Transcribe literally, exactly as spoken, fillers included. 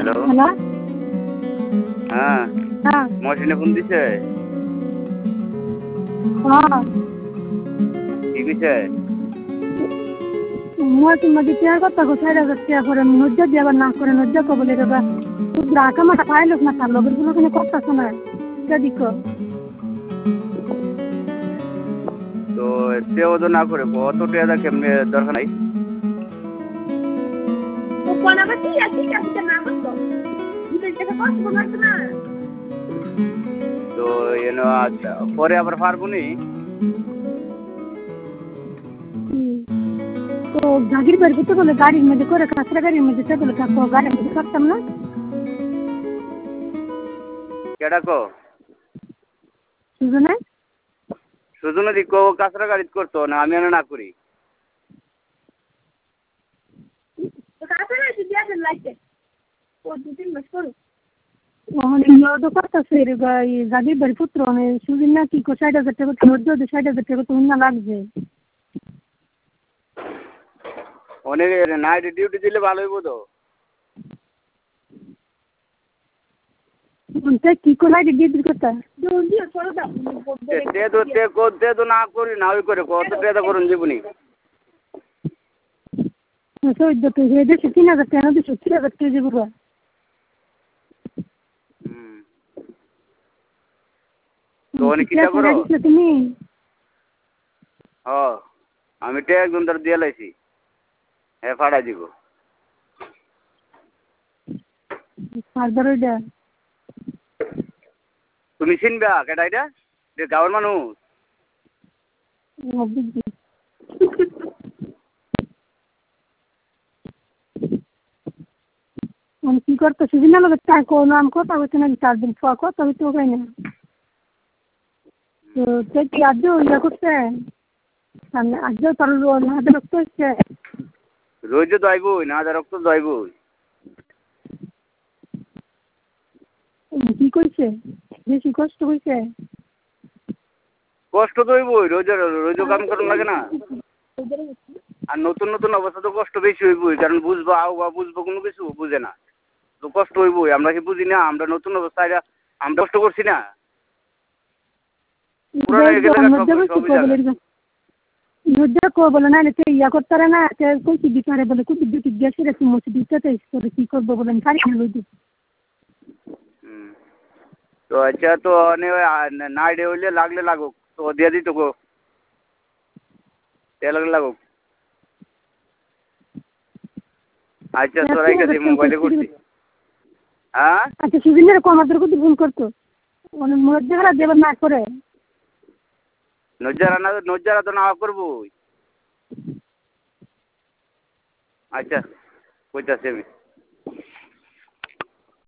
hello hello হ্যাঁ হ্যাঁ মহসিনে phone দিছে হ্যাঁ কি কইছে মহসিন মাঝে শেয়ার করতে গো ষাট হাজার টাকা করে নজ্জা দিয়ে আবার না করে নজ্জা কো বলে রে বা রাখা মাটা পাইলো না তার লগের কোনো কোনো কথা শোনা এটা দিকো তো সেও তো না করে কত টাকা কেমনে দরকার নাই তো এনো পরে আবার পারবো নি তো জাগির বাড়ি করতে বলে গাড়ির মধ্যে করে কাঁচরা গাড়ির মধ্যে সে বলে কাকু গাড়ির মধ্যে করতাম না কেডা কো শুধু না শুধু না দিক কাঁচরা গাড়ি করতো না আমি এনে না করি জাগির বাড়ি পুত্র সুদিন না কি ষাট হাজার টাকা মধ্যে ষাট হাজার টাকা তো না লাগবে অনেক নাইট ডিউটি দিলে ভালো হইব তো কি করে ডিউটি করতে তে তো তে করতে তো না করি না ওই করে কত টাকা করুন জীবনী চৌদ্দ কেজি দেশে তিন হাজার টাকা দেশে তিন হাজার কেজি পুরো তো অনেক কিটা করো তুমি হ আমি টে একজন ধর দিয়ে লাইছি হ্যাঁ ফাড়া দিব তুমি চিনবা কেটা এটা যে গাঁৱৰ মানুষ কি করতে সুদিন না লোক কোনো আম কথা হচ্ছে না চার দিন পর কথা হইতে হয় না তো সে কি আজও ইয়া করছে সামনে আজও তার হাতে রক্ত হচ্ছে রোজ তো আইবই না হাজার রক্ত তো আইবই কি করছে বেশি কষ্ট হয়েছে কষ্ট তো হইবই রোজ রোজ কাম করুন লাগে না আর নতুন নতুন অবস্থা তো কষ্ট বেশি হইবই কারণ বুঝবো আও বা বুঝবো কোনো কিছু বুঝে না তো কষ্ট হইবই আমরা কি বুঝি না আমরা নতুন অবস্থায় আমরা কষ্ট করছি না নজ্জা কো বলে না ইয়া করতে পারে না কই কি দিতে বলে খুব বিদ্যুৎ গ্যাসে রেখে মুছে দিতে করে কি করবো বলে আমি পারি না লই তো আচ্ছা তো নাইডে হইলে লাগলে লাগুক তো দিয়ে দিত গো তে লাগলে লাগুক আচ্ছা তো রাই গেছি মোবাইলে করছি হ্যাঁ আচ্ছা সুদিনের কমাদের কত ফোন করতো মানে নজ্জারা দেবার না করে নজ্জারা না নজ্জারা তো না করবো আচ্ছা কইতাছি আমি